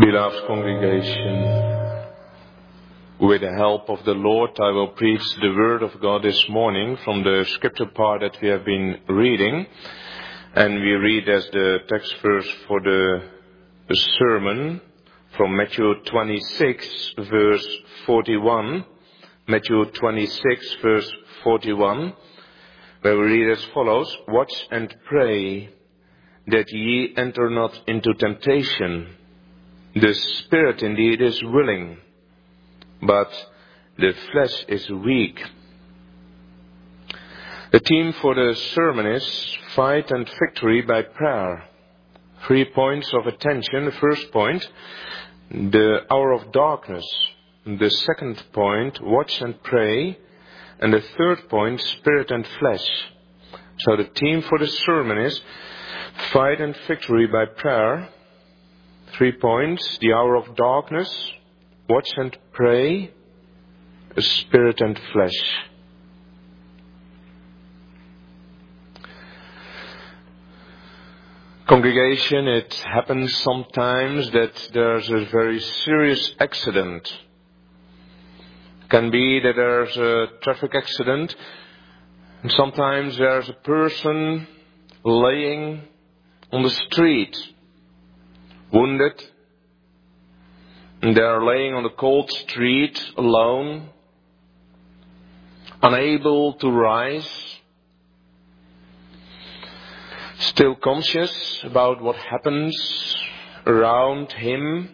Beloved congregation, with the help of the Lord, I will preach the Word of God this morning from the scripture part that we have been reading. And we read as the text verse for the sermon from Matthew 26, verse 41. Matthew 26, verse 41, where we read as follows: "Watch and pray, that ye enter not into temptation. The spirit indeed is willing, but the flesh is weak." The theme for the sermon is Fight and Victory by Prayer. 3 points of attention. The first point, the hour of darkness. The second point, watch and pray. And the third point, spirit and flesh. So the theme for the sermon is Fight and Victory by Prayer. 3 points, the hour of darkness, watch and pray, spirit and flesh. Congregation, it happens sometimes that there's a very serious accident. Can be that there's a traffic accident, and sometimes there's a person laying on the street, wounded, and they are laying on the cold street alone, unable to rise, still conscious about what happens around him.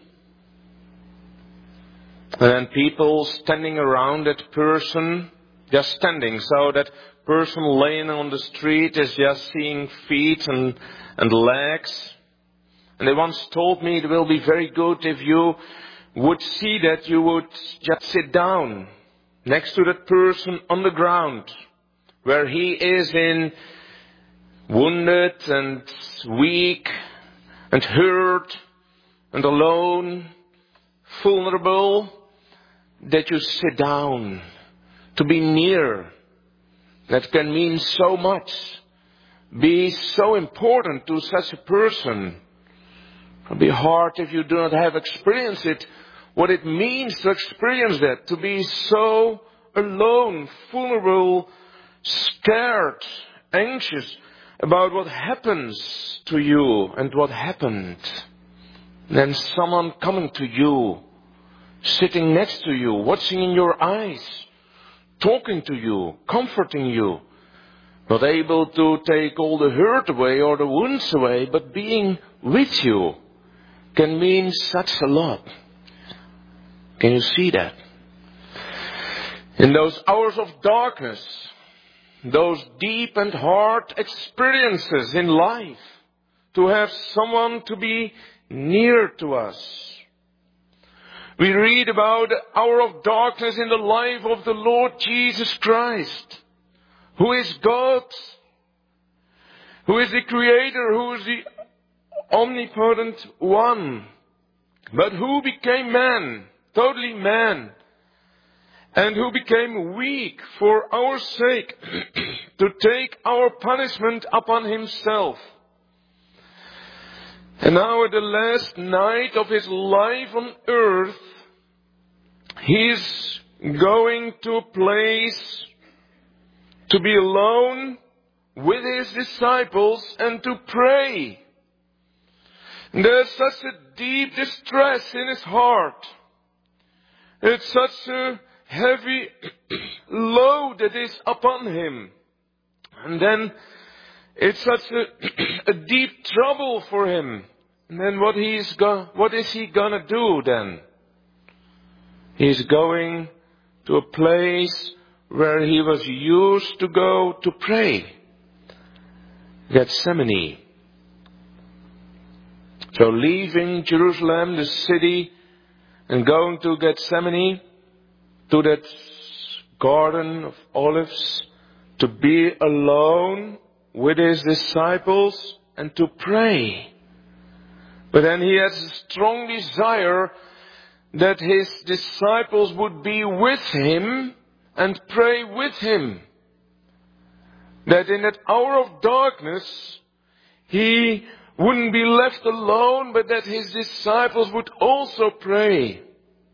And then people standing around that person, just standing, so that person laying on the street is just seeing feet and legs. And they once told me it will be very good if you would see that, you would just sit down next to that person on the ground, where he is in wounded and weak and hurt and alone, vulnerable, that you sit down, to be near. That can mean so much, be so important to such a person. It will be hard if you do not have experienced it, what it means to experience that, to be so alone, vulnerable, scared, anxious about what happens to you and what happened. And then someone coming to you, sitting next to you, watching in your eyes, talking to you, comforting you, not able to take all the hurt away or the wounds away, but being with you, can mean such a lot. Can you see that? In those hours of darkness, those deep and hard experiences in life, to have someone to be near to us. We read about the hour of darkness in the life of the Lord Jesus Christ, who is God, who is the Creator, who is the omnipotent one, but who became man, totally man, and who became weak for our sake, to take our punishment upon himself. And now at the last night of his life on earth, he is going to a place to be alone with his disciples and to pray. There's such a deep distress in his heart. It's such a heavy load that is upon him. And then it's such a deep trouble for him. And then what is he gonna do then? He's going to a place where he was used to go to pray. Gethsemane. So leaving Jerusalem, the city, and going to Gethsemane, to that garden of olives, to be alone with his disciples and to pray. But then he has a strong desire that his disciples would be with him and pray with him. That in that hour of darkness, he wouldn't be left alone, but that his disciples would also pray.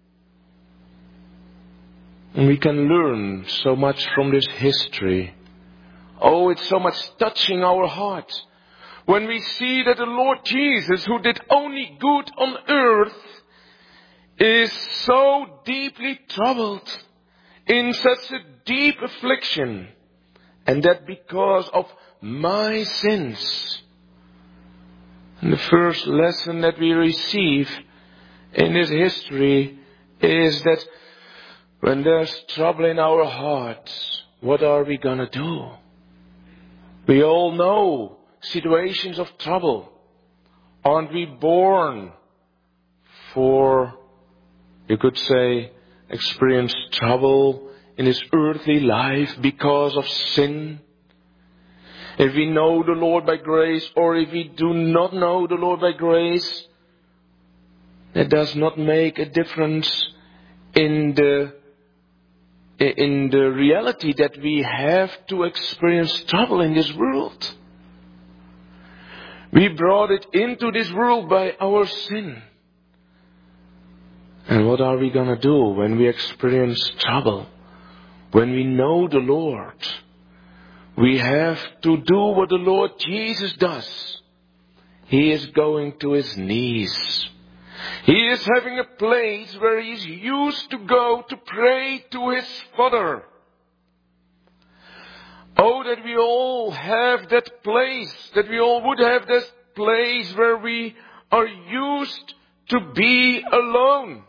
And we can learn so much from this history. Oh, it's so much touching our heart when we see that the Lord Jesus, who did only good on earth, is so deeply troubled in such a deep affliction, and that because of my sins. And the first lesson that we receive in this history is that when there's trouble in our hearts, what are we gonna do? We all know situations of trouble. Aren't we born for, you could say, experience trouble in this earthly life because of sin? If we know the Lord by grace, or if we do not know the Lord by grace, that does not make a difference in the reality that we have to experience trouble in this world. We brought it into this world by our sin. And what are we gonna do when we experience trouble? When we know the Lord? We have to do what the Lord Jesus does. He is going to his knees. He is having a place where he is used to go to pray to his Father. Oh, that we all have that place, that we all would have that place where we are used to be alone.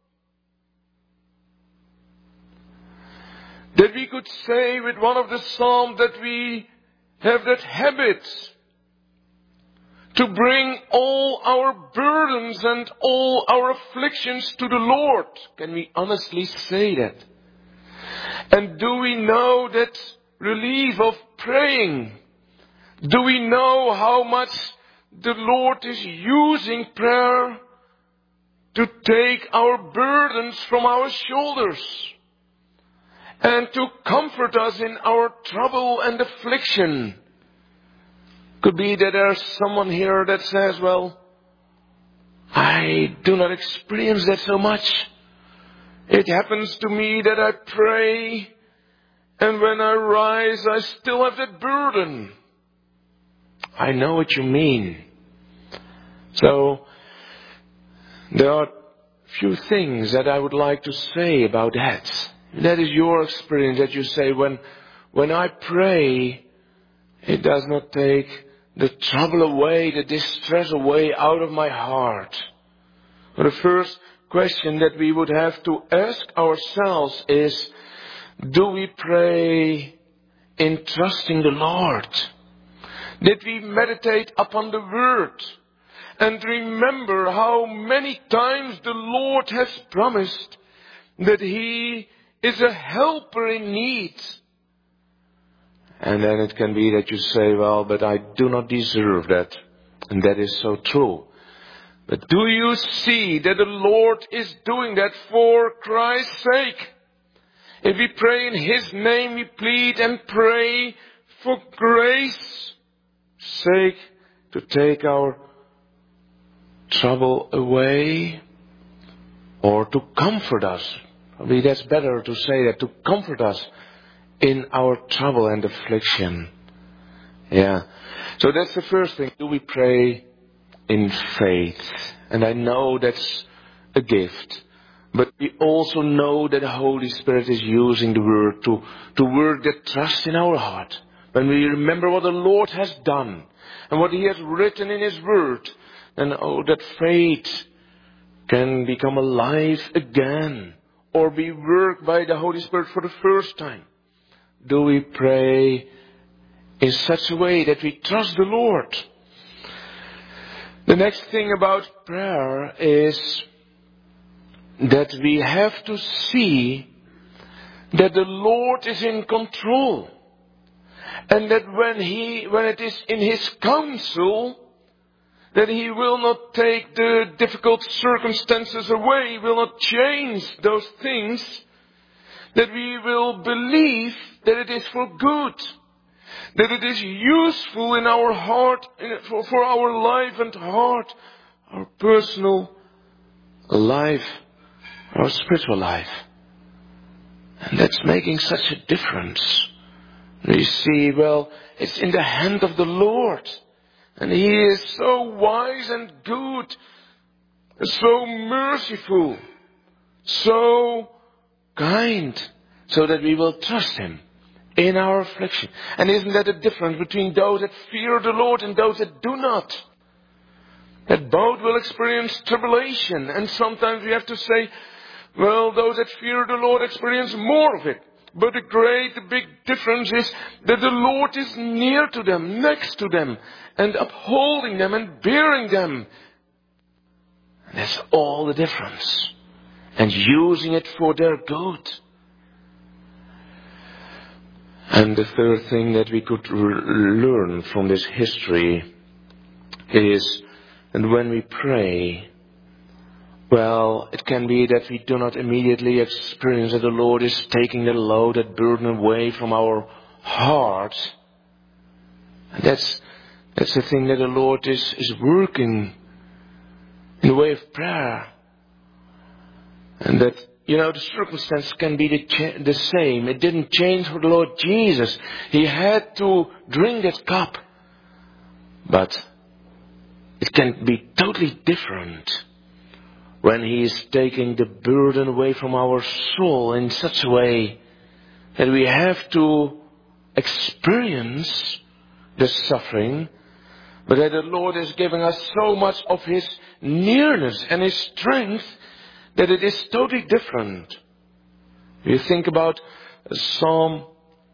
That we could say with one of the Psalms that we have that habit to bring all our burdens and all our afflictions to the Lord. Can we honestly say that? And do we know that relief of praying? Do we know how much the Lord is using prayer to take our burdens from our shoulders and to comfort us in our trouble and affliction? Could be that there's someone here that says, well, I do not experience that so much. It happens to me that I pray, and when I rise, I still have that burden. I know what you mean. So, there are few things that I would like to say about that. That is your experience, that you say, when I pray, it does not take the trouble away, the distress away out of my heart. But the first question that we would have to ask ourselves is, do we pray in trusting the Lord? Did we meditate upon the Word and remember how many times the Lord has promised that He is a helper in need? And then it can be that you say, well, but I do not deserve that. And that is so true. But do you see that the Lord is doing that for Christ's sake? If we pray in His name, we plead and pray for grace's sake to take our trouble away, or to comfort us. Probably that's better to say that, to comfort us in our trouble and affliction. Yeah. So that's the first thing. Do we pray in faith? And I know that's a gift. But we also know that the Holy Spirit is using the Word to work that trust in our heart. When we remember what the Lord has done and what He has written in His Word, then that faith can become alive again, or be worked by the Holy Spirit for the first time. Do we pray in such a way that we trust the Lord? The next thing about prayer is that we have to see that the Lord is in control. And that when it is in His counsel, that He will not take the difficult circumstances away, He will not change those things, that we will believe that it is for good. That it is useful in our heart, for our life and heart, our personal life, our spiritual life. And that's making such a difference. We see, well, it's in the hand of the Lord. And He is so wise and good, so merciful, so kind, so that we will trust Him in our affliction. And isn't that the difference between those that fear the Lord and those that do not? That both will experience tribulation. And sometimes we have to say, well, those that fear the Lord experience more of it. But the big difference is that the Lord is near to them, next to them, and upholding them and bearing them. And that's all the difference. And using it for their good. And the third thing that we could learn from this history is that when we pray, well, it can be that we do not immediately experience that the Lord is taking the load, that burden away from our heart. And that's the thing, that the Lord is working in the way of prayer. And that, the circumstance can be the same. It didn't change for the Lord Jesus. He had to drink that cup. But it can be totally different when He is taking the burden away from our soul in such a way that we have to experience the suffering, but that the Lord is giving us so much of His nearness and His strength that it is totally different. You think about Psalm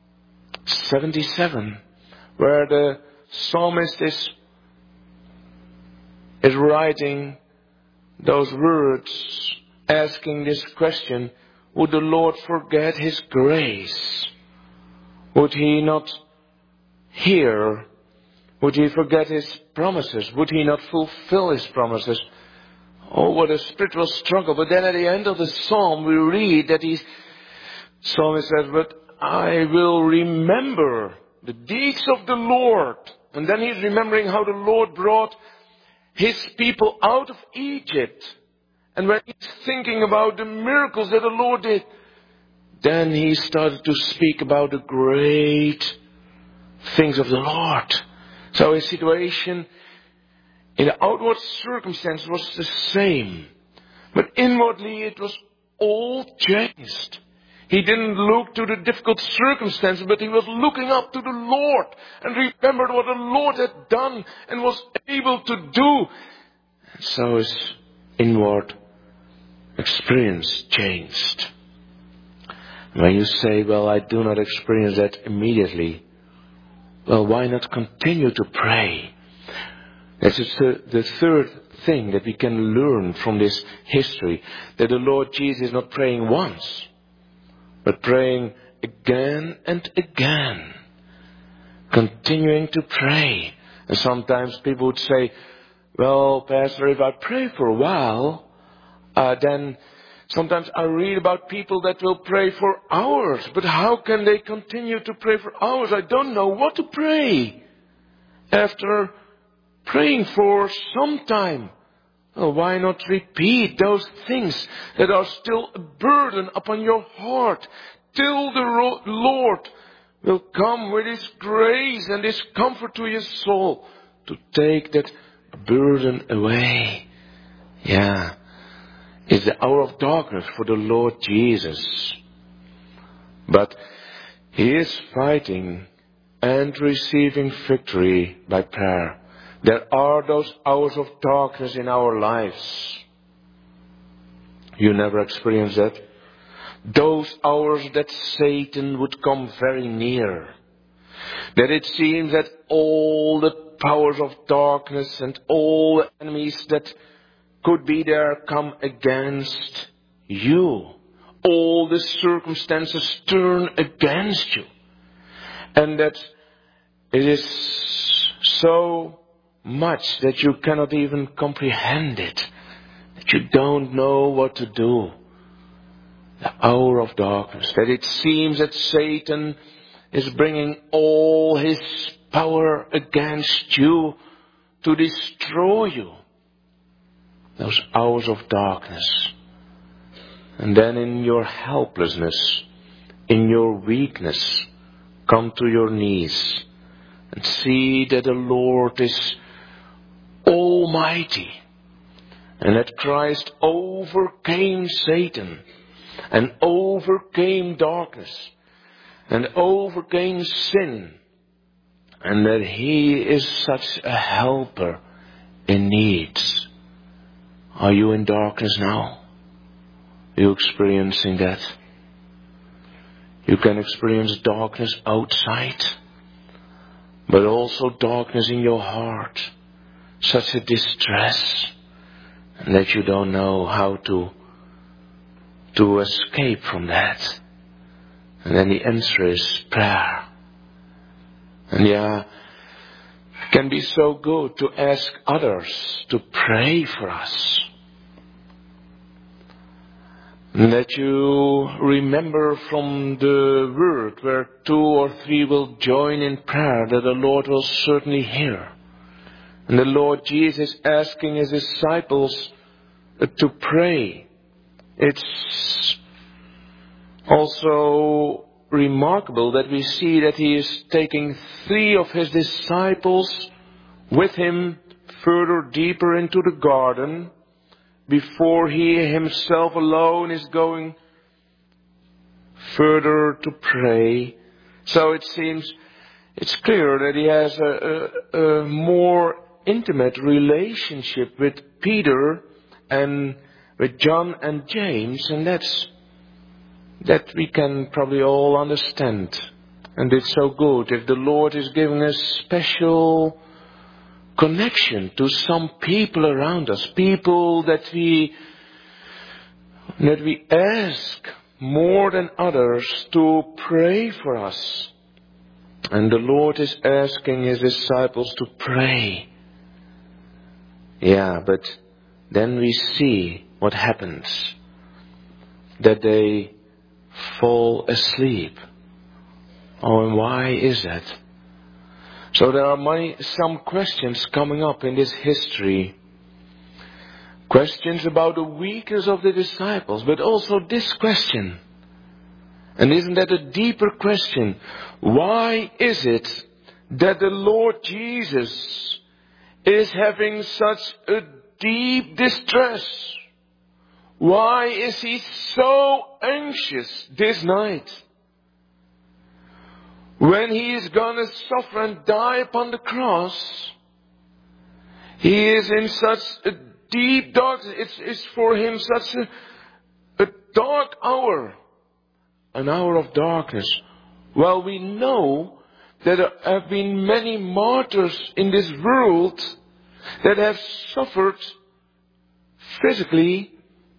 77, where the psalmist is writing those words, asking this question: would the Lord forget His grace? Would He not hear? Would He forget His promises? Would He not fulfill His promises? Oh, what a spiritual struggle. But then at the end of the psalm we read that psalmist says, but I will remember the deeds of the Lord. And then he's remembering how the Lord brought His people out of Egypt. And when he's thinking about the miracles that the Lord did, then he started to speak about the great things of the Lord. So his situation in the outward circumstance was the same. But inwardly it was all changed. He didn't look to the difficult circumstances, but he was looking up to the Lord and remembered what the Lord had done and was able to do. And so his inward experience changed. When you say, well, I do not experience that immediately, well, why not continue to pray? This is the third thing that we can learn from this history, that the Lord Jesus is not praying once, but praying again and again, continuing to pray. And sometimes people would say, well, Pastor, if I pray for a while, then sometimes I read about people that will pray for hours. But how can they continue to pray for hours? I don't know what to pray after praying for some time. Well, why not repeat those things that are still a burden upon your heart till the Lord will come with His grace and His comfort to your soul to take that burden away. Yeah. It's the hour of darkness for the Lord Jesus. But He is fighting and receiving victory by prayer. There are those hours of darkness in our lives. You never experienced that? Those hours that Satan would come very near. That it seems that all the powers of darkness and all the enemies that could be there come against you. All the circumstances turn against you. And that it is so much that you cannot even comprehend it. That you don't know what to do. The hour of darkness. That it seems that Satan is bringing all his power against you to destroy you. Those hours of darkness. And then in your helplessness, in your weakness, come to your knees and see that the Lord is almighty and that Christ overcame Satan and overcame darkness and overcame sin, and that he is such a helper in need. Are you in darkness now? Are you experiencing that? You can experience darkness outside, but also darkness in your heart. Such a distress, and that you don't know how to escape from that. And then the answer is prayer. And it can be so good to ask others to pray for us. And that you remember from the word where 2 or 3 will join in prayer, that the Lord will certainly hear. And the Lord Jesus asking his disciples to pray. It's also remarkable that we see that he is taking 3 of his disciples with him further deeper into the garden before he himself alone is going further to pray. So it seems it's clear that he has a more intimate relationship with Peter and with John and James, and that we can probably all understand. And it's so good if the Lord is giving us special connection to some people around us, people that we ask more than others to pray for us. And the Lord is asking his disciples to pray. But then we see what happens. That they fall asleep. Oh, and why is that? So there are some questions coming up in this history. Questions about the weakness of the disciples, but also this question. And isn't that a deeper question? Why is it that the Lord Jesus is having such a deep distress? Why is he so anxious this night? When he is going to suffer and die upon the cross, he is in such a deep darkness. It's for him such a dark hour. An hour of darkness. Well, we know that there have been many martyrs in this world that have suffered physically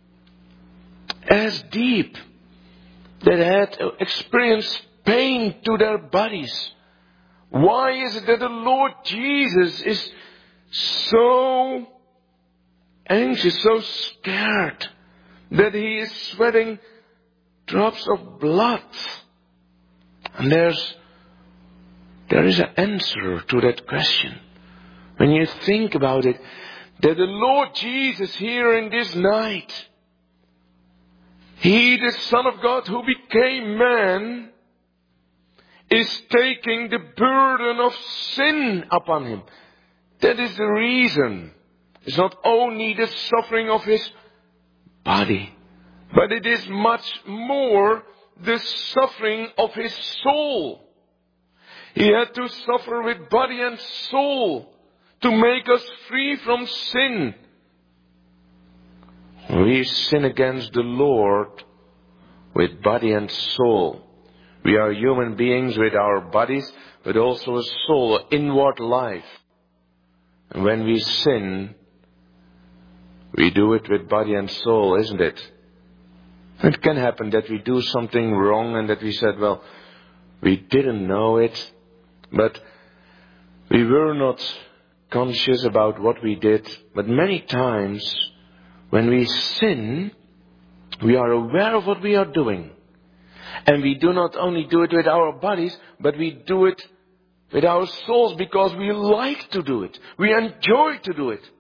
as deep, that had experienced pain to their bodies. Why is it that the Lord Jesus is so anxious, so scared, that he is sweating drops of blood? And there is an answer to that question. When you think about it, that the Lord Jesus here in this night, he, the Son of God who became man, is taking the burden of sin upon him. That is the reason. It's not only the suffering of his body, but it is much more the suffering of his soul. He had to suffer with body and soul to make us free from sin. We sin against the Lord with body and soul. We are human beings with our bodies, but also a soul, an inward life. And when we sin, we do it with body and soul, isn't it? It can happen that we do something wrong and that we said, well, we didn't know it, but we were not conscious about what we did. But many times, when we sin, we are aware of what we are doing. And we do not only do it with our bodies, but we do it with our souls because we like to do it. We enjoy to do it.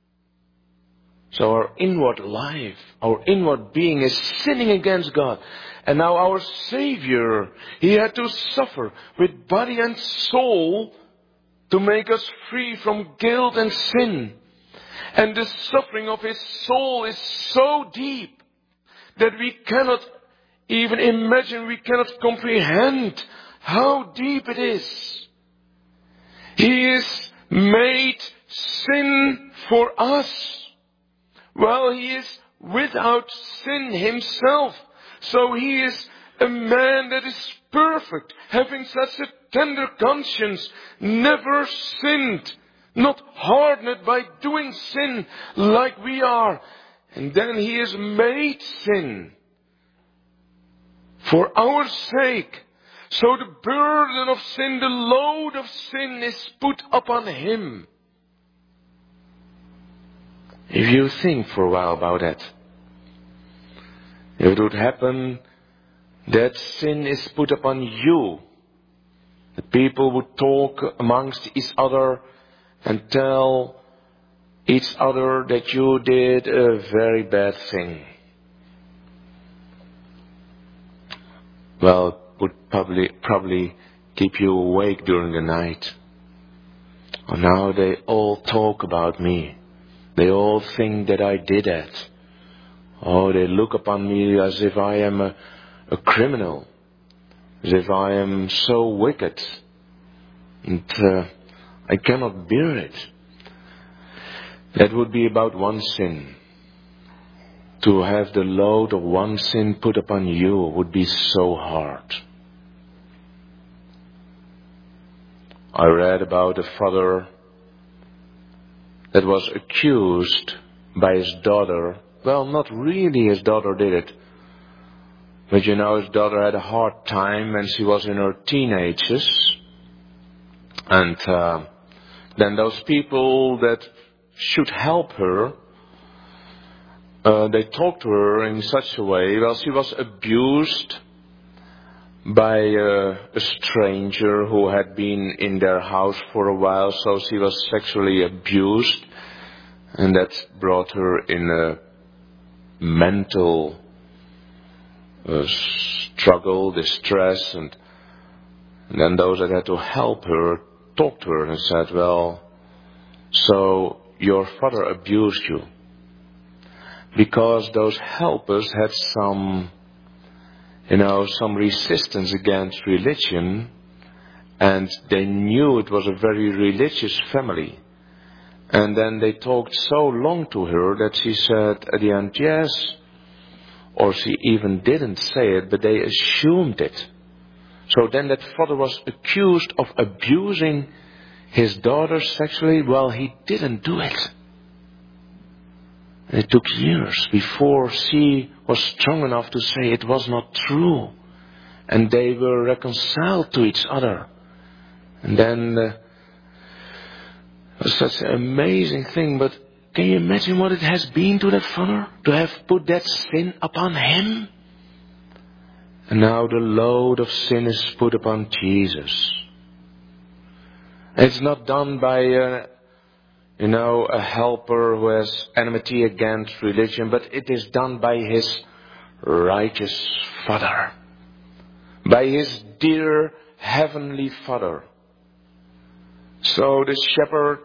So our inward life, our inward being is sinning against God. And now our Savior, He had to suffer with body and soul to make us free from guilt and sin. And the suffering of His soul is so deep that we cannot even imagine, we cannot comprehend how deep it is. He is made sin for us. Well, He is without sin Himself. So He is a man that is perfect, having such a tender conscience, never sinned, not hardened by doing sin like we are. And then He is made sin for our sake. So the burden of sin, the load of sin is put upon Him. If you think for a while about that, if it would happen that sin is put upon you, the people would talk amongst each other and tell each other that you did a very bad thing. Well, it would probably keep you awake during the night. Oh, now they all talk about me. They all think that I did that. Oh, they look upon me as if I am a criminal. As if I am so wicked. And I cannot bear it. That would be about one sin. To have the load of one sin put upon you would be so hard. I read about a father that was accused by his daughter. Well, not really his daughter did it. But you know, his daughter had a hard time when she was in her teenagers. And then those people that should help her, they talked to her in such a way. Well, she was abused by a stranger who had been in their house for a while, so she was sexually abused, and that brought her in a mental struggle, distress, and then those that had to help her talked to her and said, well, so your father abused you. Because those helpers had some resistance against religion, and they knew it was a very religious family. And then they talked so long to her that she said at the end, yes, or she even didn't say it, but they assumed it. So then that father was accused of abusing his daughter sexually. Well, he didn't do it. It took years before she was strong enough to say it was not true. And they were reconciled to each other. And then it was such an amazing thing. But can you imagine what it has been to that father? To have put that sin upon him? And now the load of sin is put upon Jesus. It's not done by a helper who has enmity against religion, but it is done by his righteous Father. By his dear heavenly Father. So the shepherd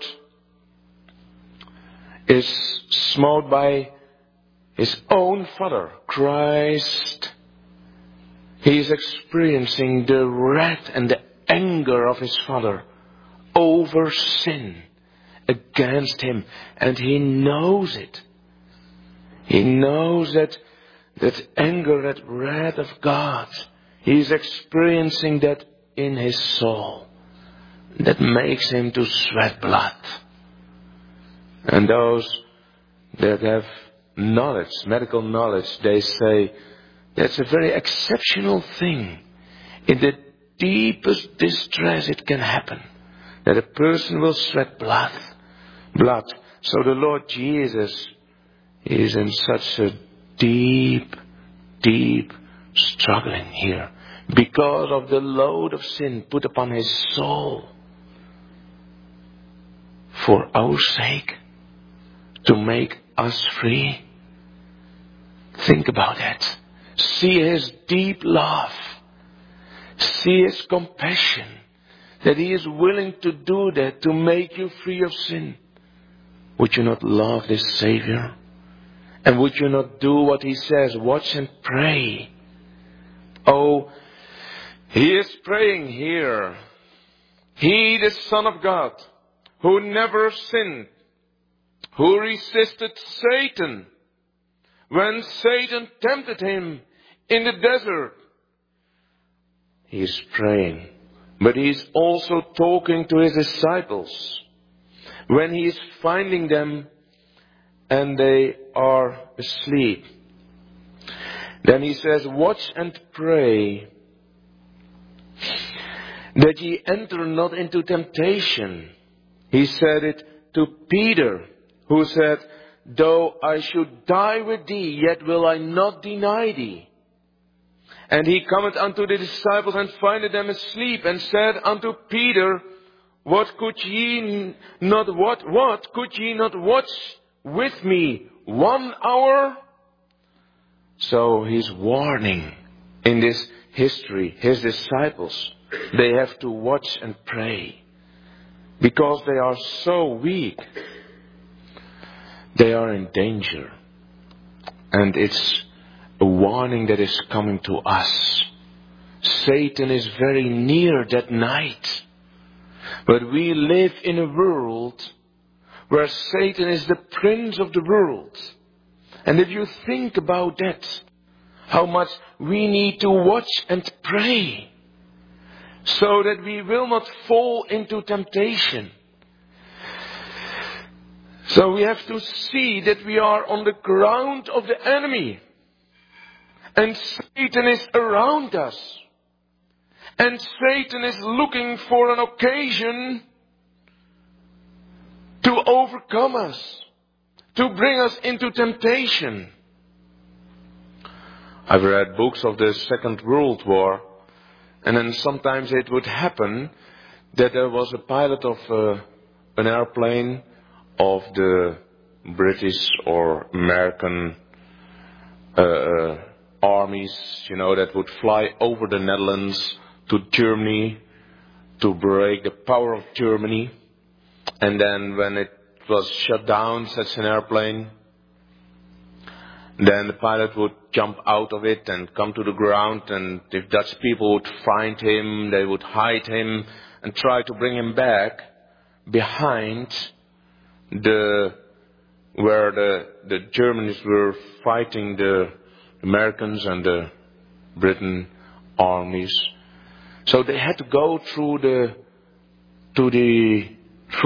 is smote by his own Father, Christ. He is experiencing the wrath and the anger of his Father over sin against him, and he knows it. He knows that anger, that wrath of God. He is experiencing that in his soul. That makes him to sweat blood. And those that have knowledge, medical knowledge, they say that's a very exceptional thing. In the deepest distress it can happen, that a person will sweat blood. So the Lord Jesus is in such a deep struggling here because of the load of sin put upon his soul for our sake, to make us free. Think about that. See his deep love. See his compassion, that he is willing to do that to make you free of sin. Would you not love this Savior? And would you not do what he says? Watch and pray. Oh, he is praying here. He, the Son of God, who never sinned, who resisted Satan when Satan tempted him in the desert. He is praying, but he is also talking to his disciples when he is finding them and they are asleep. Then he says, watch and pray that ye enter not into temptation. He said it to Peter, who said, though I should die with thee, yet will I not deny thee. And he cometh unto the disciples and findeth them asleep, and said unto Peter, what could ye not watch with me 1 hour? So he's warning in this history his disciples. They have to watch and pray because they are so weak. They are in danger. And it's a warning that is coming to us. Satan is very near that night. But we live in a world where Satan is the prince of the world. And if you think about that, how much we need to watch and pray so that we will not fall into temptation. So we have to see that we are on the ground of the enemy. And Satan is around us. And Satan is looking for an occasion to overcome us, to bring us into temptation. I've read books of the Second World War, and then sometimes it would happen that there was a pilot of an airplane of the British or American armies, that would fly over the Netherlands to Germany to break the power of Germany. And then when it was shut down, such an airplane, then the pilot would jump out of it and come to the ground, and if Dutch people would find him, they would hide him and try to bring him back behind where the Germans were fighting the Americans and the Britain armies. So they had to go through the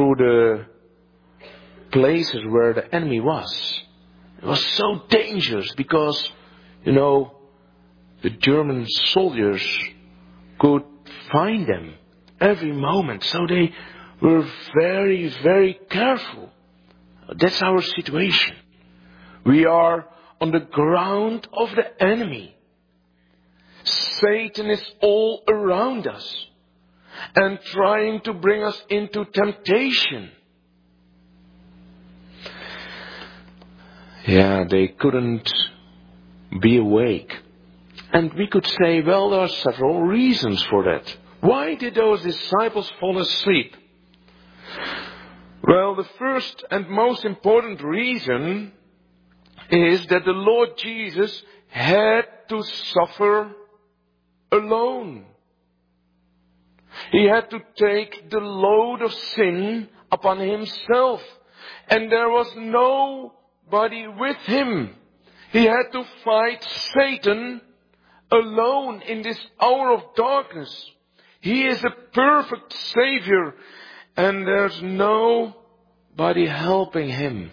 places where the enemy was. It was so dangerous because, the German soldiers could find them every moment. So they were very, very careful. That's our situation. We are on the ground of the enemy. Satan is all around us and trying to bring us into temptation. Yeah, they couldn't be awake. And we could say, well, there are several reasons for that. Why did those disciples fall asleep? Well, the first and most important reason is that the Lord Jesus had to suffer alone. He had to take the load of sin upon himself. And there was nobody with him. He had to fight Satan alone in this hour of darkness. He is a perfect Savior, and there's nobody helping him.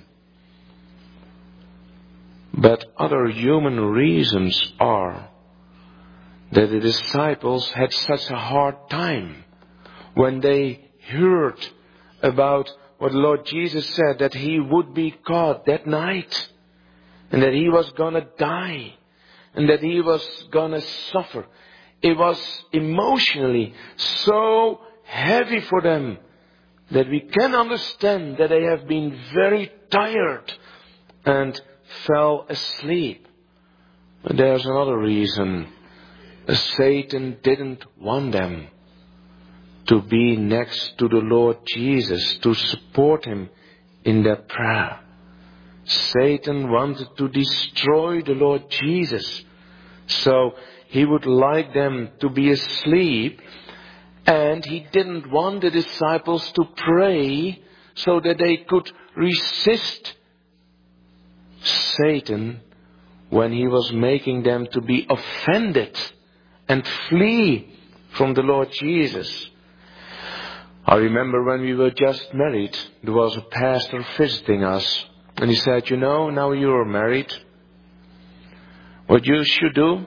But other human reasons are that the disciples had such a hard time when they heard about what Lord Jesus said, that he would be caught that night and that he was gonna die. and that he was gonna suffer. It was emotionally so heavy for them that we can understand that they have been very tired and fell asleep. But there's another reason. Satan didn't want them to be next to the Lord Jesus, to support him in their prayer. Satan wanted to destroy the Lord Jesus. So he would like them to be asleep, and he didn't want the disciples to pray so that they could resist Satan when he was making them to be offended and flee from the Lord Jesus. I remember when we were just married, there was a pastor visiting us, and he said, now you are married, what you should do,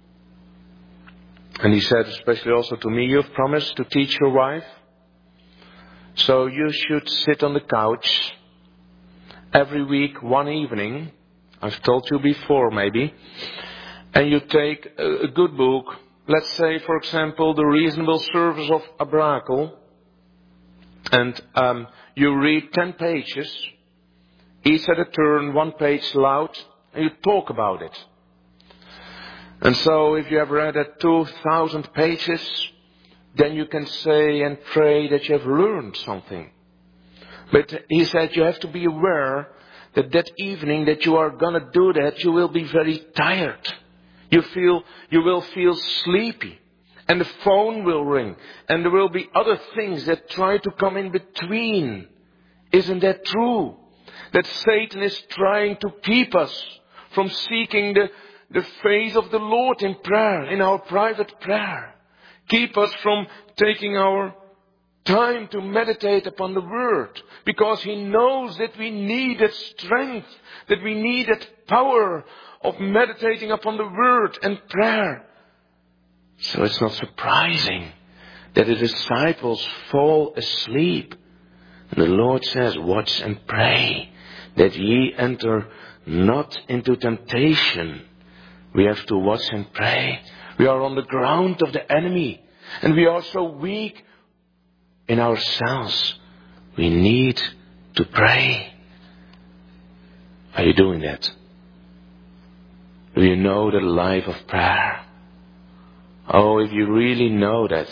and he said especially also to me, you've promised to teach your wife, so you should sit on the couch every week, one evening, I've told you before maybe, and you take a good book, let's say for example the Reasonable Service of Abrakel, and you read 10 pages, each at a turn, 1 page loud, and you talk about it. And so if you have read 2,000 pages, then you can say and pray that you have learned something. But he said you have to be aware that evening that you are going to do that, you will be very tired. You will feel sleepy. And the phone will ring. And there will be other things that try to come in between. Isn't that true? That Satan is trying to keep us from seeking the face of the Lord in prayer, in our private prayer. Keep us from taking our time to meditate upon the Word. Because he knows that we need that strength, that we need that power of meditating upon the Word and prayer. So it's not surprising that the disciples fall asleep. And the Lord says, watch and pray, that ye enter not into temptation. We have to watch and pray. We are on the ground of the enemy, and we are so weak in ourselves. We need to pray. Are you doing that? Do you know the life of prayer? Oh, if you really know that,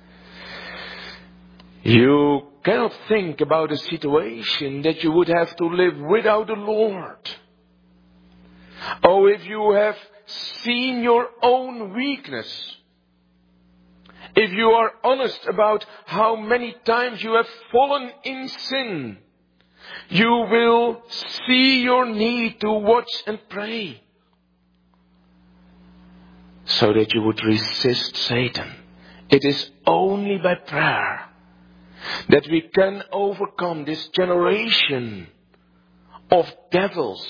you cannot think about a situation that you would have to live without the Lord. Oh, if you have seen your own weakness, if you are honest about how many times you have fallen in sin, you will see your need to watch and pray, so that you would resist Satan. It is only by prayer that we can overcome this generation of devils.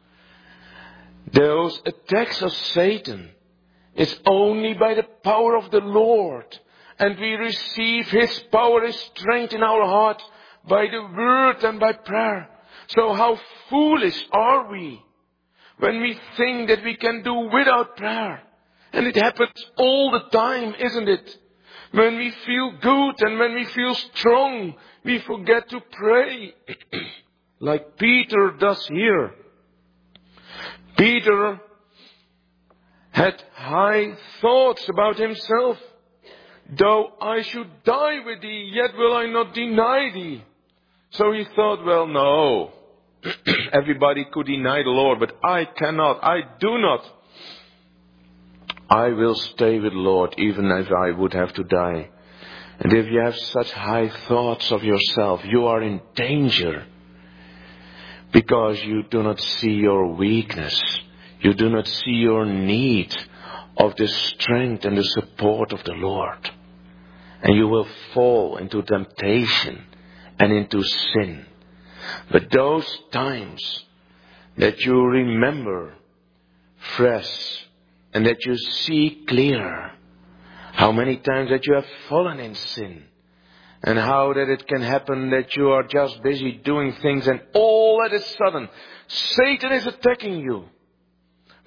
Those attacks of Satan is only by the power of the Lord. And we receive his power, his strength in our heart by the Word and by prayer. So how foolish are we when we think that we can do without prayer? And it happens all the time, isn't it? When we feel good and when we feel strong, we forget to pray. Like Peter does here. Peter had high thoughts about himself. Though I should die with thee, yet will I not deny thee. So he thought, well, no. Everybody could deny the Lord, but I cannot. I do not. I will stay with the Lord even if I would have to die. And if you have such high thoughts of yourself, you are in danger. Because you do not see your weakness. You do not see your need of the strength and the support of the Lord. And you will fall into temptation and into sin. But those times that you remember fresh and that you see clear how many times that you have fallen in sin, and how that it can happen that you are just busy doing things and all of a sudden Satan is attacking you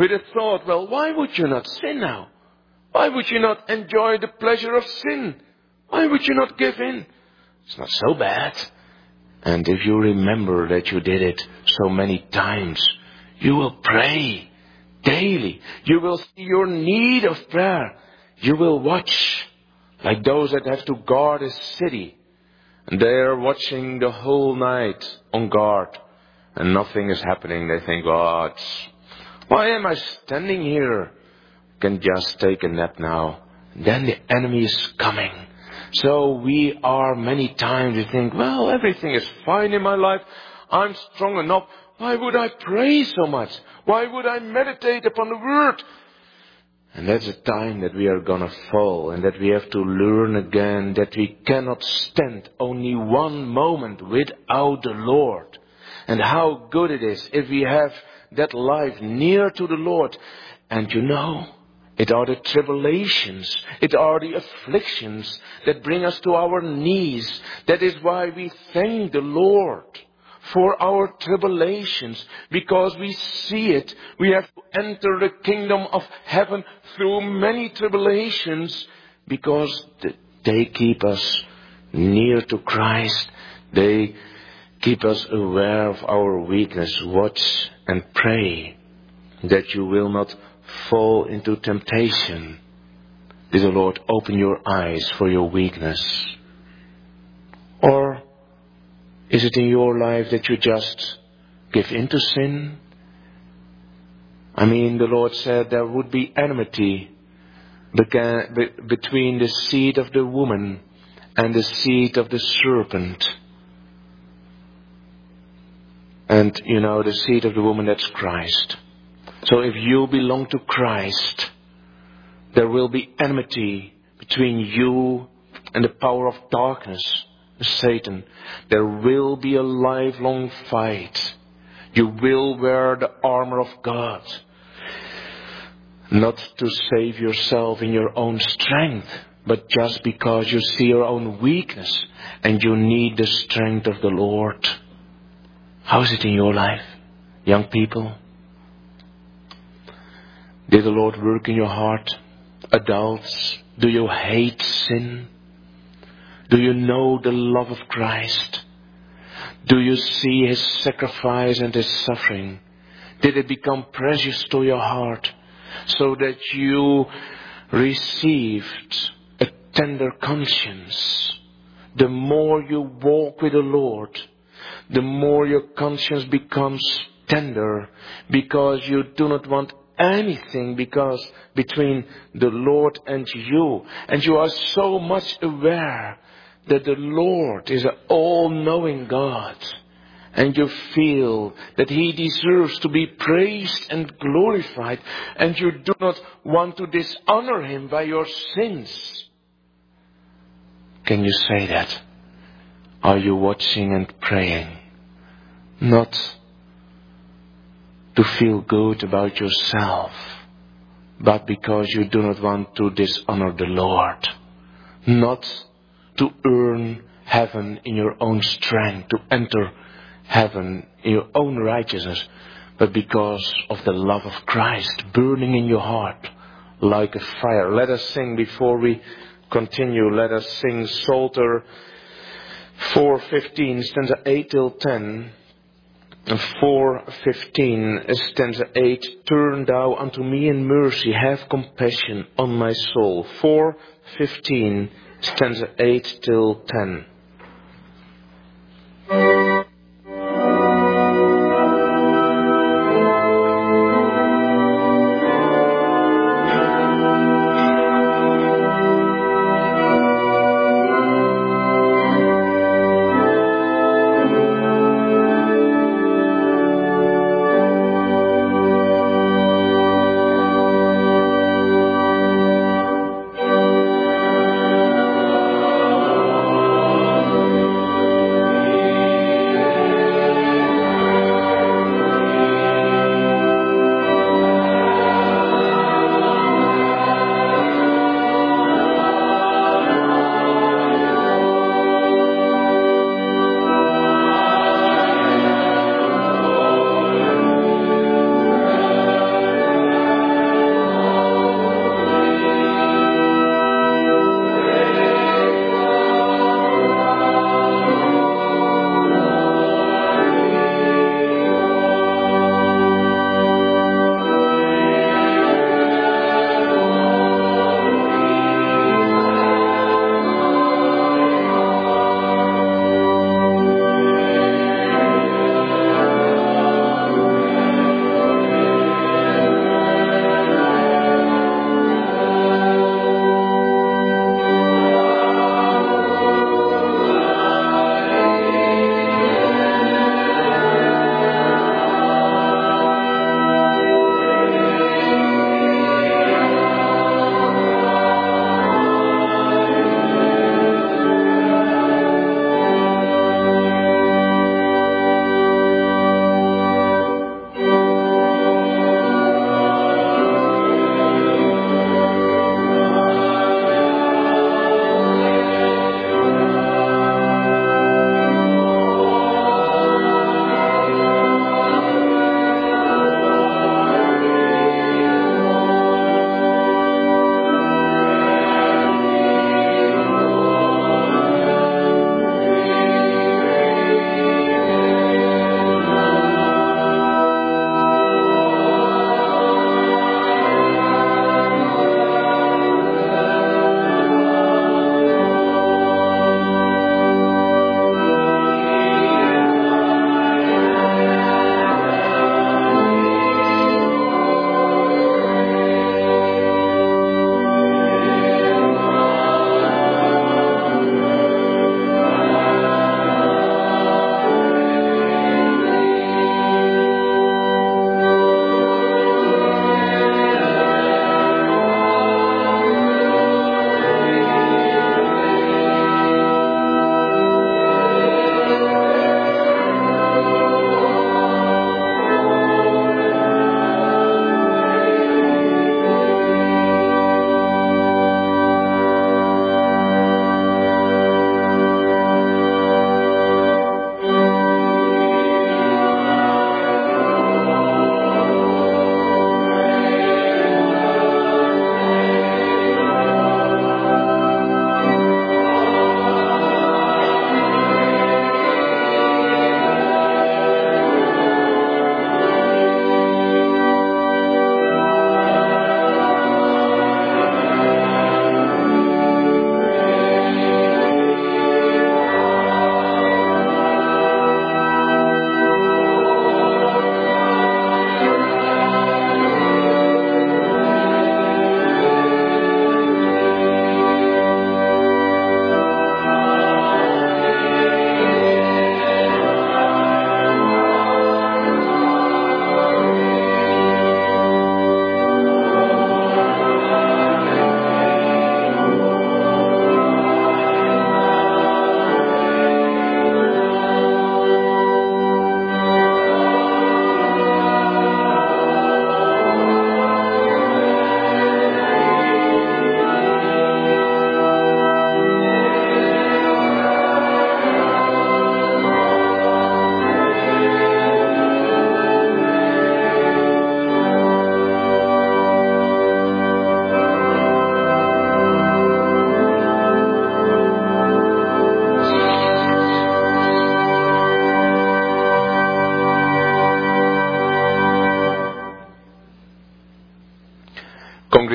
with a thought, well, why would you not sin now? Why would you not enjoy the pleasure of sin? Why would you not give in? It's not so bad. And if you remember that you did it so many times, you will pray daily. You will see your need of prayer. You will watch like those that have to guard a city. And they are watching the whole night on guard. And nothing is happening. They think, God, why am I standing here? I can just take a nap now. Then the enemy is coming. So we are many times, we think, well, everything is fine in my life. I'm strong enough. Why would I pray so much? Why would I meditate upon the Word? And that's a time that we are gonna fall and that we have to learn again that we cannot stand only one moment without the Lord. And how good it is if we have that life near to the Lord. And you know, it are the tribulations, it are the afflictions that bring us to our knees. That is why we thank the Lord for our tribulations, because we see it. We have to enter the kingdom of heaven through many tribulations, because they keep us near to Christ. They keep us aware of our weakness. Watch and pray that you will not fall into temptation. Did the Lord open your eyes for your weakness? Or is it in your life that you just give in to sin? I mean, the Lord said there would be enmity between the seed of the woman and the seed of the serpent. And, you know, the seed of the woman, that's Christ. So if you belong to Christ, there will be enmity between you and the power of darkness, Satan. There will be a lifelong fight. You will wear the armor of God. Not to save yourself in your own strength, but just because you see your own weakness and you need the strength of the Lord. How is it in your life, young people? Did the Lord work in your heart? Adults, do you hate sin? Do you know the love of Christ? Do you see His sacrifice and His suffering? Did it become precious to your heart so that you received a tender conscience? The more you walk with the Lord, the more your conscience becomes tender, because you do not want anything between the Lord and you. And you are so much aware that the Lord is an all-knowing God. And you feel that He deserves to be praised and glorified. And you do not want to dishonor Him by your sins. Can you say that? Are you watching and praying? Not to feel good about yourself, but because you do not want to dishonor the Lord. Not to earn heaven in your own strength, to enter heaven in your own righteousness, but because of the love of Christ burning in your heart like a fire. Let us sing before we continue. Let us sing Psalter 4:15, stanza 8 till 10. 4:15, stanza 8. Turn thou unto me in mercy, have compassion on my soul. 4:15, stanza 8 till 10.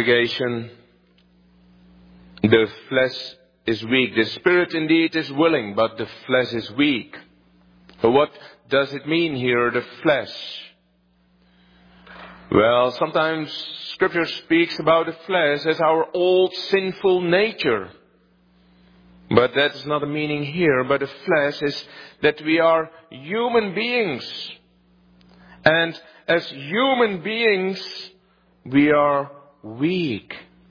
congregation, the flesh is weak. The spirit indeed is willing, but the flesh is weak. So what does it mean here, the flesh? Well, sometimes Scripture speaks about the flesh as our old sinful nature. But that is not the meaning here. But the flesh is that we are human beings. And as human beings, we are weak.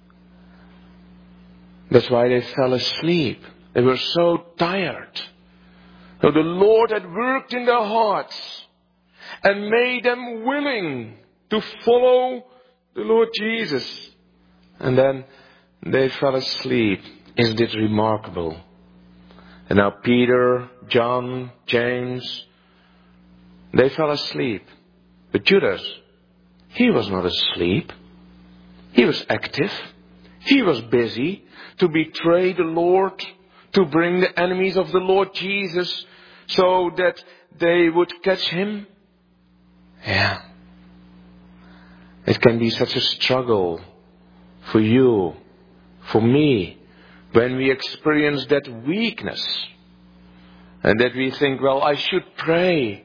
That's why they fell asleep. They were so tired. So the Lord had worked in their hearts and made them willing to follow the Lord Jesus. And then they fell asleep. Isn't it remarkable? And now Peter, John, James, they fell asleep. But Judas, he was not asleep. He was active. He was busy to betray the Lord, to bring the enemies of the Lord Jesus so that they would catch him. Yeah. It can be such a struggle for you, for me, when we experience that weakness and that we think, well, I should pray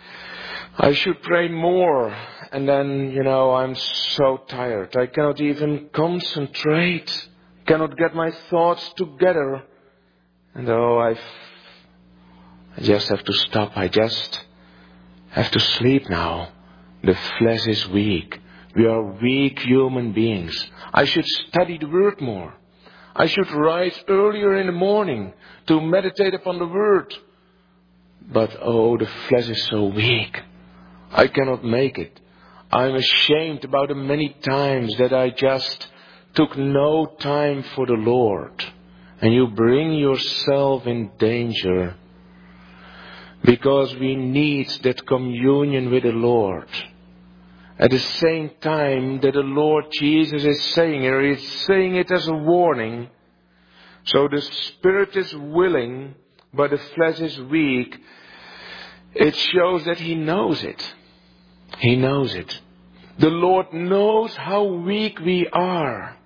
more. And then, I'm so tired. I cannot even concentrate. Cannot get my thoughts together. And I just have to stop. I just have to sleep now. The flesh is weak. We are weak human beings. I should study the Word more. I should rise earlier in the morning to meditate upon the Word. But the flesh is so weak. I cannot make it. I'm ashamed about the many times that I just took no time for the Lord. And you bring yourself in danger. Because we need that communion with the Lord. At the same time that the Lord Jesus is saying here, He's saying it as a warning. So the spirit is willing, but the flesh is weak. It shows that He knows it. He knows it. The Lord knows how weak we are.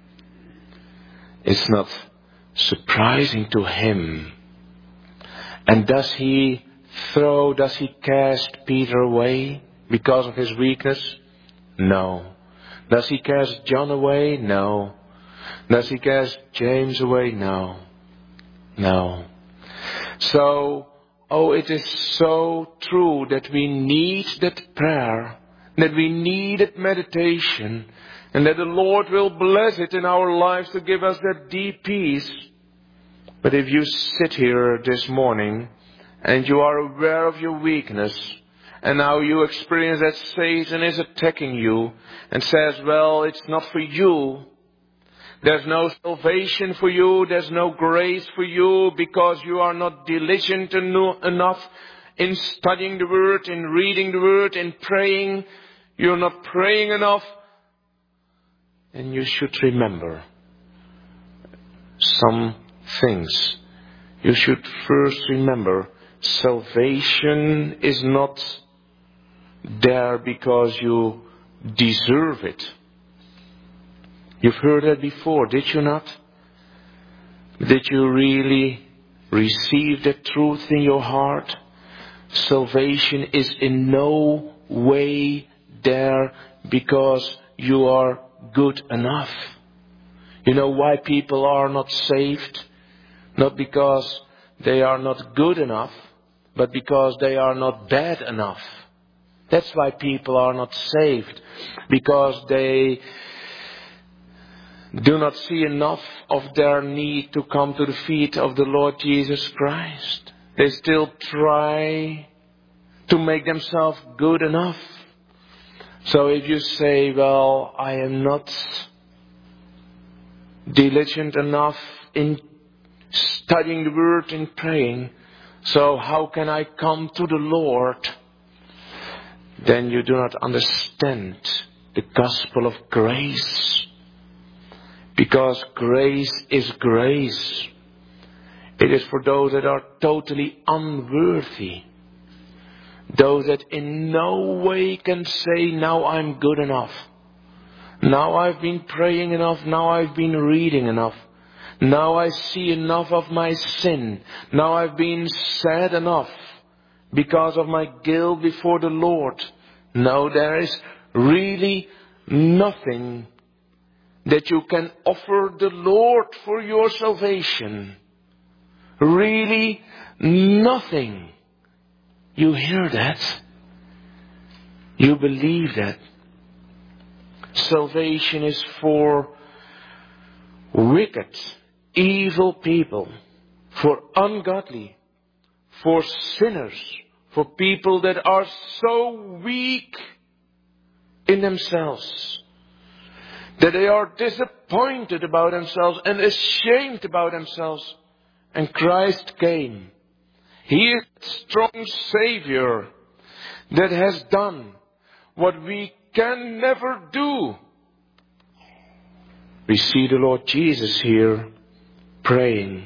It's not surprising to Him. And does He cast Peter away because of his weakness? No. Does He cast John away? No. Does He cast James away? No. No. So, it is so true that we need that prayer, that we need that meditation, and that the Lord will bless it in our lives to give us that deep peace. But if you sit here this morning and you are aware of your weakness, and now you experience that Satan is attacking you and says, well, it's not for you. There's no salvation for you. There's no grace for you because you are not diligent enough in studying the Word, in reading the Word, in praying. You're not praying enough. And you should remember some things. You should first remember salvation is not there because you deserve it. You've heard that before, did you not? Did you really receive that truth in your heart? Salvation is in no way there because you are good enough. You know why people are not saved? Not because they are not good enough, but because they are not bad enough. That's why people are not saved. Because they do not see enough of their need to come to the feet of the Lord Jesus Christ. They still try to make themselves good enough. So if you say, well, I am not diligent enough in studying the Word and praying, so how can I come to the Lord? Then you do not understand the gospel of grace. Because grace is grace. It is for those that are totally unworthy. Those that in no way can say, now I'm good enough. Now I've been praying enough. Now I've been reading enough. Now I see enough of my sin. Now I've been sad enough because of my guilt before the Lord. No, there is really nothing that you can offer the Lord for your salvation. Really nothing. You hear that? You believe that? Salvation is for wicked, evil people, for ungodly, for sinners, for people that are so weak in themselves, that they are disappointed about themselves and ashamed about themselves. And Christ came. He is a strong Savior that has done what we can never do. We see the Lord Jesus here praying.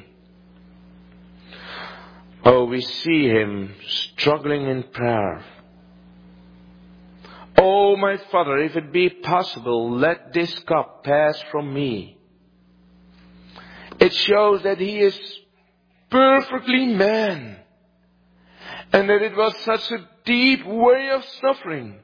Oh, we see Him struggling in prayer. Oh, my Father, if it be possible, let this cup pass from me. It shows that He is perfectly man, and that it was such a deep way of suffering.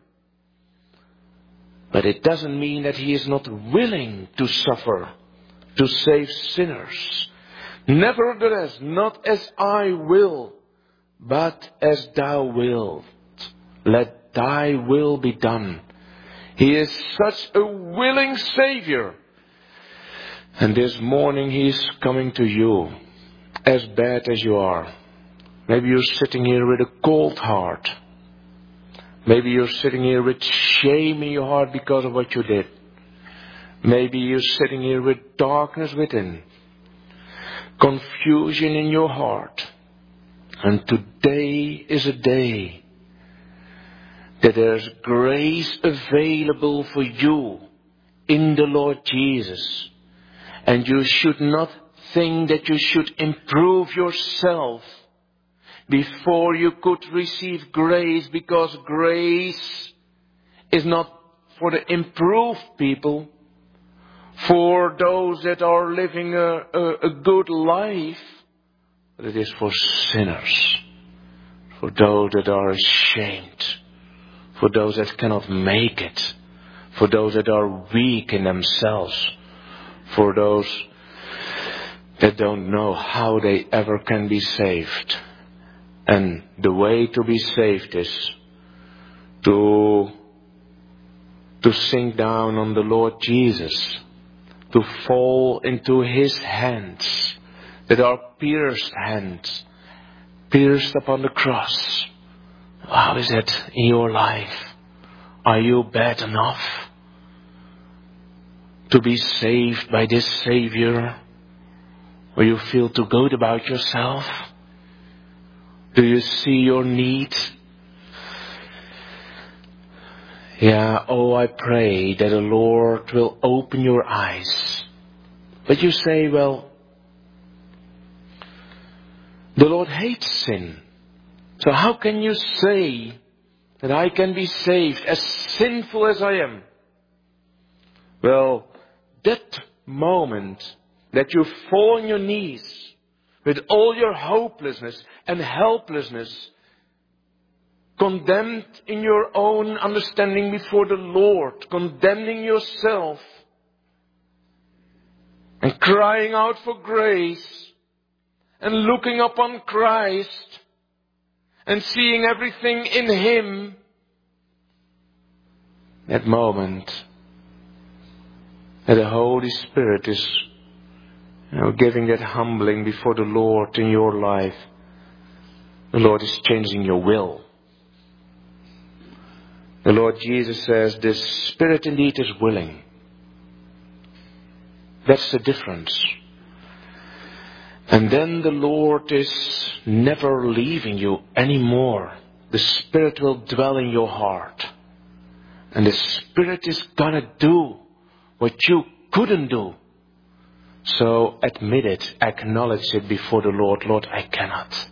But it doesn't mean that He is not willing to suffer, to save sinners. Nevertheless, not as I will, but as Thou wilt. Let Thy will be done. He is such a willing Savior. And this morning He is coming to you, as bad as you are. Maybe you're sitting here with a cold heart. Maybe you're sitting here with shame in your heart because of what you did. Maybe you're sitting here with darkness within, confusion in your heart. And today is a day that there's grace available for you in the Lord Jesus. And you should not think that you should improve yourself before you could receive grace, because grace is not for the improved people, for those that are living a good life, but it is for sinners, for those that are ashamed, for those that cannot make it, for those that are weak in themselves, for those that don't know how they ever can be saved. And the way to be saved is to sink down on the Lord Jesus, to fall into His hands that are pierced hands, pierced upon the cross. How is that in your life? Are you bad enough to be saved by this Savior? Or you feel too good about yourself? Do you see your need? Yeah, oh, I pray that the Lord will open your eyes. But you say, well, the Lord hates sin. So how can you say that I can be saved as sinful as I am? Well, that moment that you fall on your knees with all your hopelessness and helplessness, condemned in your own understanding before the Lord, condemning yourself and crying out for grace and looking upon Christ and seeing everything in Him, that moment that the Holy Spirit is giving that humbling before the Lord in your life, the Lord is changing your will. The Lord Jesus says, the Spirit indeed is willing. That's the difference. And then the Lord is never leaving you anymore. The Spirit will dwell in your heart. And the Spirit is gonna do what you couldn't do. So admit it, acknowledge it before the Lord. Lord, I cannot.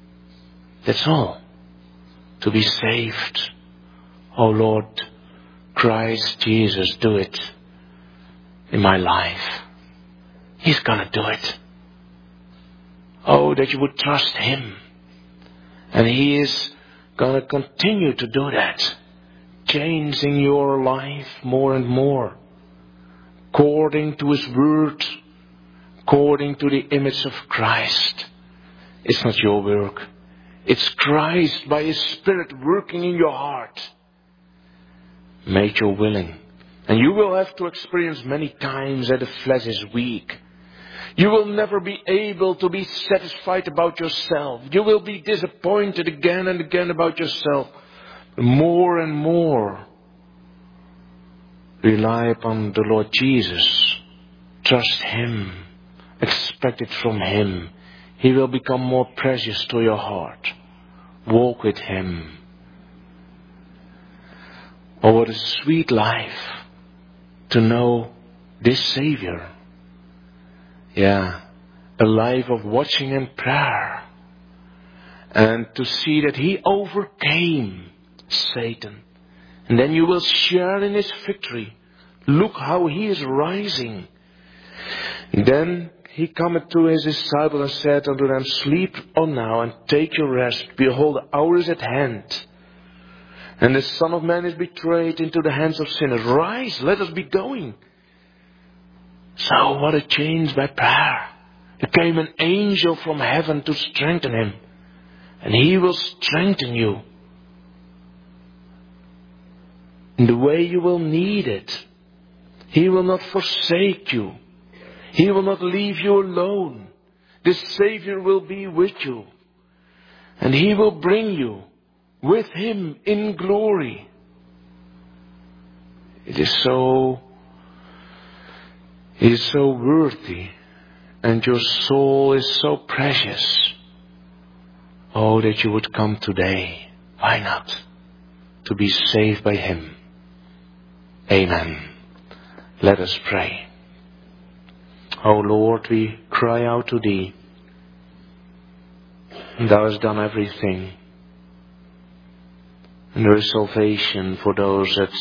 That's all. To be saved. Oh Lord, Christ Jesus do it in my life. He's gonna do it. Oh, that you would trust Him. And He is gonna continue to do that. Changing your life more and more. According to His Word. According to the image of Christ. It's not your work. It's Christ by His Spirit working in your heart. Make you willing. And you will have to experience many times that the flesh is weak. You will never be able to be satisfied about yourself. You will be disappointed again and again about yourself. More and more, rely upon the Lord Jesus. Trust Him. Expect it from Him. He will become more precious to your heart. Walk with Him. Oh, what a sweet life to know this Savior. Yeah, a life of watching and prayer. And to see that He overcame Satan. And then you will share in His victory. Look how He is rising. And then He cometh to His disciples and said unto them, Sleep on now and take your rest. Behold, the hour is at hand. And the Son of Man is betrayed into the hands of sinners. Rise, let us be going. So what a change by prayer. There came an angel from heaven to strengthen him. And He will strengthen you in the way you will need it. He will not forsake you. He will not leave you alone. The Savior will be with you. And He will bring you with Him in glory. It is so worthy. And your soul is so precious. Oh, that you would come today. Why not? To be saved by Him. Amen. Let us pray. O Lord, we cry out to Thee. Thou hast done everything. And there is salvation for those that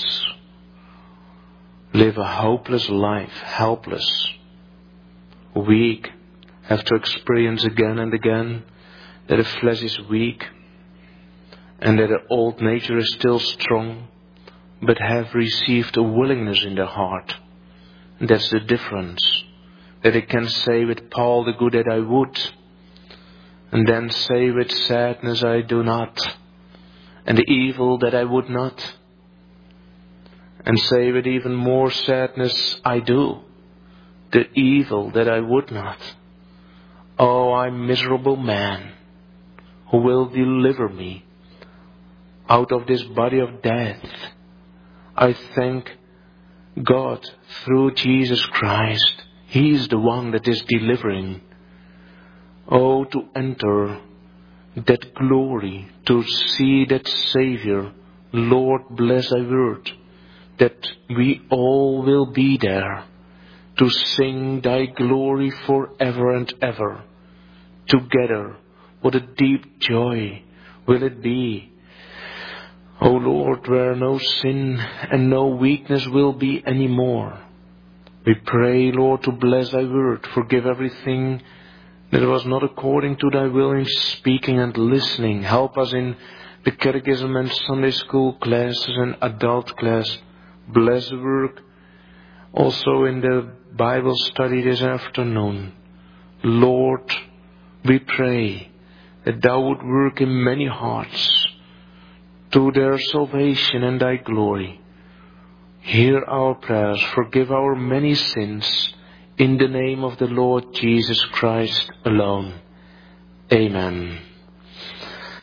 live a hopeless life, helpless, weak, have to experience again and again that the flesh is weak and that the old nature is still strong, but have received a willingness in their heart. And that's the difference. That they can say with Paul, the good that I would, and then say with sadness, I do not, and the evil that I would not, and say with even more sadness, I do, the evil that I would not. Oh, I'm miserable man, who will deliver me out of this body of death? I thank God through Jesus Christ. He is the one that is delivering. Oh, to enter that glory, to see that Savior. Lord, bless Thy word, that we all will be there to sing Thy glory forever and ever. Together, what a deep joy will it be. O Lord, where no sin and no weakness will be anymore. We pray, Lord, to bless Thy word. Forgive everything that was not according to Thy will in speaking and listening. Help us in the catechism and Sunday school classes and adult class. Bless the work also in the Bible study this afternoon. Lord, we pray that Thou would work in many hearts to their salvation and Thy glory. Hear our prayers, forgive our many sins, in the name of the Lord Jesus Christ alone. Amen.